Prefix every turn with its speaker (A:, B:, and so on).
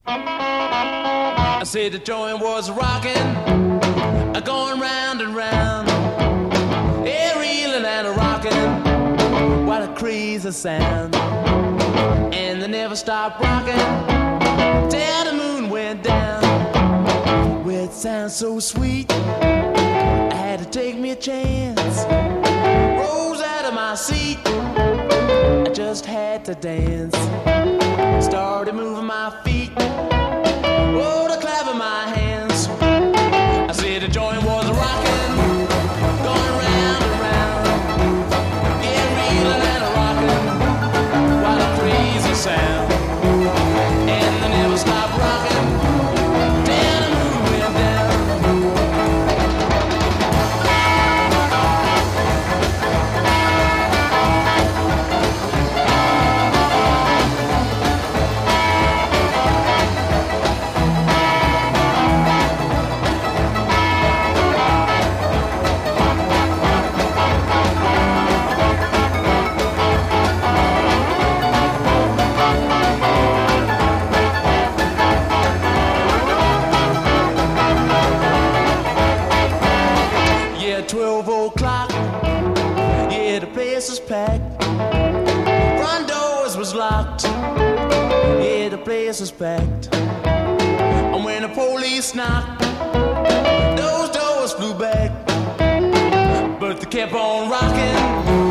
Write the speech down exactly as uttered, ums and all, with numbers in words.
A: I said the joint was rocking, going round and round, yeah, reeling and a rocking, what a crazy sound. And they never stopped rocking till the moon went down. Well, it sounds so sweet, I had to take me a chance. Rose out of my seat, I just had to dance. Started moving my feet, oh, to clapping my hands. I said the joint was rocking, going round and round, yeah, reeling and a rocking, what a crazy sound. And they never stopped rocking till the moon went down. twelve o'clock, yeah, the place was packed. Front doors was locked, yeah, the place was packed. And when the police knocked, those doors flew back. But they kept on rocking,